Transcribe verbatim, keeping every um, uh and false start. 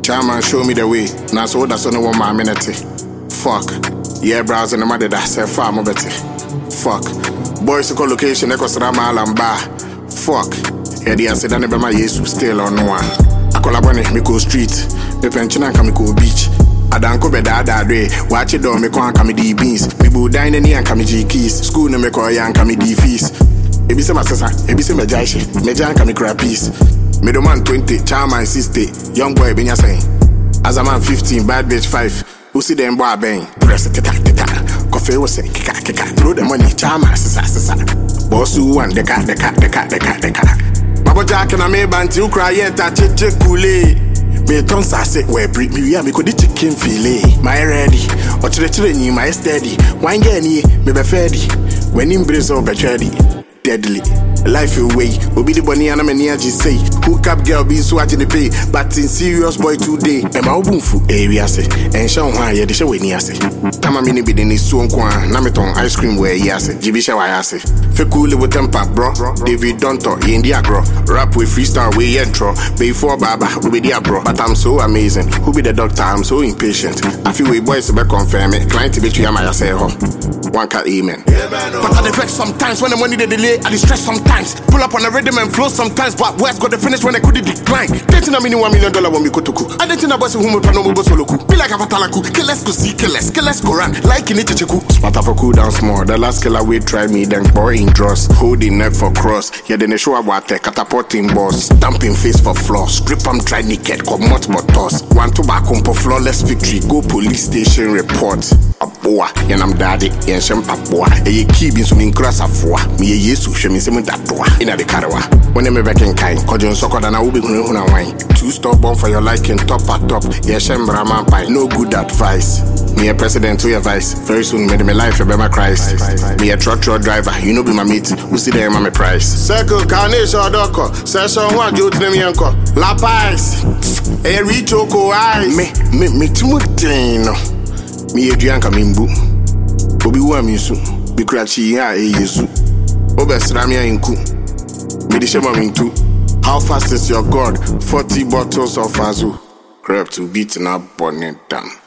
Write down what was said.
Chairman, show me the way. Now so that's only one more minute. Fuck. Yeah, browsing the mother that said far more better. Fuck. Boys to call location, echo Sarama Alamba. Fuck. Yeah, the answer that never my Jesus still on one. I call up on it, Miko Street. Me pension and Kamiko Beach. I don't go bed that day. Watch it down, me go and come D beans. Me bo dine any and come G keys. School no me call ya and come D fees. Ebi se my sister, ebi se me jaishi. Me jan come crap piece. Me do man twenty, Chairman sixty. Young boy benya saying. As a man fifteen, bad bitch five. Who see them boy bang? Press it, tita, tita. Coffee was saying, kika, kika. Throw the money, Chairman, sisa, sisa. Boss who want the cat, the cat, the cat, the cat, the cat. Baba Jack and I may banty you cry yet, I check check kool-aid. Me ton sa say we break me we me ko di chicken fillet. My ready. O chere chere ni my steady. Wine get ni me be ferdy. When him brace up be ready. Deadly. Life away. Obi the bunny and me near just say. Hook up girl be so at the pay. But in serious boy today. E ma obunfu. Eh we ase. En sha ho ye de she we ni ase. Tama me ni bi de ni so nko na me ton ice cream we ye ase. Jibi she wa ase. Fe cool with temper bro. David Donto ye ndi agro. Rap with freestyle we intro. Before baba we be there bro. But I'm so amazing. Who be the doctor? I'm so impatient. I feel we boys be confirm it. Client be you my say ho. One cat amen. Yeah, but I defect sometimes when the money they delay. I distress sometimes. Pull up on the rhythm and flow sometimes. But words got the finish when I could decline. Dating a mini one million dollar when we go to cook. I didn't know about whom we no mobile solo. Be like a fatalaku. Kill let's go see, kill let's kill let's go run. Like in it chiku. Spot for cool down small. The last killer we try me then boring draws. Holding neck for cross. Yeah then they show about the catapulting boss. Stamping face for floss. Strip am try naked. Come multiple toss. One tobacco for flawless victory. Go police station report. A boa. Yan I'm daddy. Yan shem a boa. E ye keep in some incras afwa. Me ye yesu shemi se that boa. Inna the carawa. When they me back in kind. Kojun soko than I will be gonna wine. Two stop born for your liking. Top at top. Yeah shem brahman pie. No good advice. Me a president to your vice. Very soon made me life a better Christ. Me a truck truck driver. You know be my mate. Who see them my price. Circle carnation doko. Session one joke to me uncle. La Paz. A rich oko eyes. Me me me timotino. Me a drianka mimbu. Obi wa minsu. Be cratchy ya e yesu. Obesramia inku. Me di shema mintu. How fast is your God? Forty bottles of azu. Crap to beat na bonnet down.